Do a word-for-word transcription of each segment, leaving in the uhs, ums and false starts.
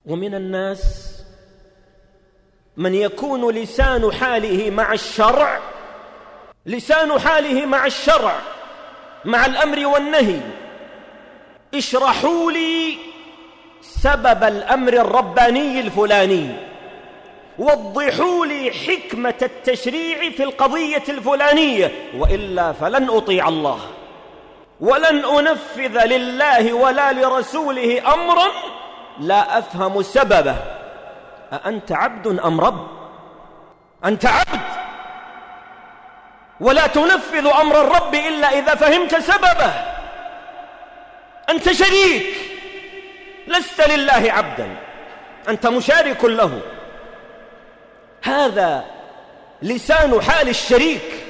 ومن الناس من يكون لسان حاله مع الشرع لسان حاله مع الشرع مع الأمر والنهي: اشرحوا لي سبب الأمر الرباني الفلاني، وضحوا لي حكمة التشريع في القضية الفلانية، وإلا فلن أطيع الله ولن أنفذ لله ولا لرسوله أمرا لا أفهم سببه. أأنت عبد أم رب؟ أنت عبد ولا تنفذ أمر الرب إلا إذا فهمت سببه. أنت شريك، لست لله عبدا، أنت مشارك له. هذا لسان حال الشريك،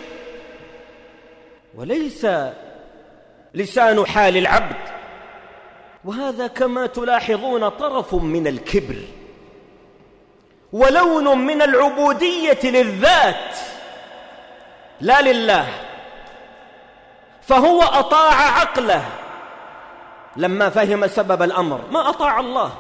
وليس لسان حال العبد. وهذا كما تلاحظون طرف من الكبر ولون من العبودية للذات لا لله. فهو أطاع عقله لما فهم سبب الأمر، ما أطاع الله.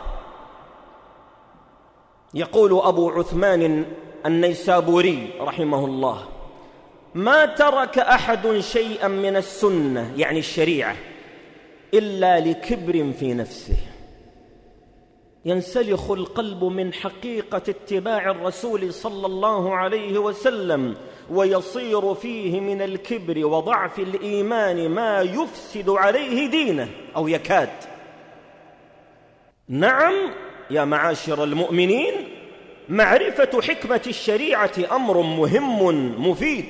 يقول أبو عثمان النيسابوري رحمه الله: ما ترك أحد شيئا من السنة يعني الشريعة إلا لكبر في نفسه. ينسلخ القلب من حقيقة اتباع الرسول صلى الله عليه وسلم، ويصير فيه من الكبر وضعف الإيمان ما يفسد عليه دينه أو يكاد. نعم يا معاشر المؤمنين، معرفة حكمة الشريعة أمر مهم مفيد،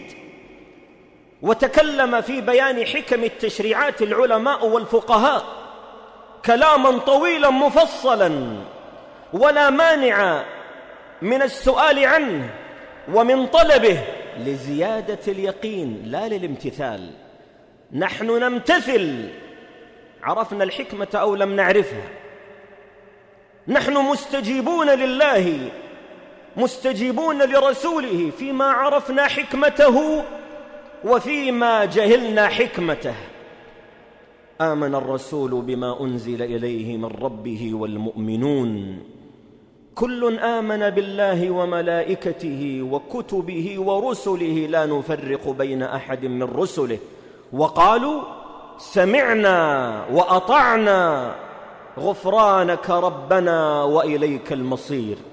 وتكلم في بيان حكم التشريعات العلماء والفقهاء كلاما طويلا مفصلا، ولا مانع من السؤال عنه ومن طلبه لزيادة اليقين لا للامتثال. نحن نمتثل، عرفنا الحكمة أو لم نعرفها. نحن مستجيبون لله مستجيبون لرسوله فيما عرفنا حكمته وفيما جهلنا حكمته. آمن الرسول بما أنزل إليه من ربه والمؤمنون كل آمن بالله وملائكته وكتبه ورسله لا نفرق بين أحد من رسله وقالوا سمعنا وأطعنا غفرانك ربنا وإليك المصير.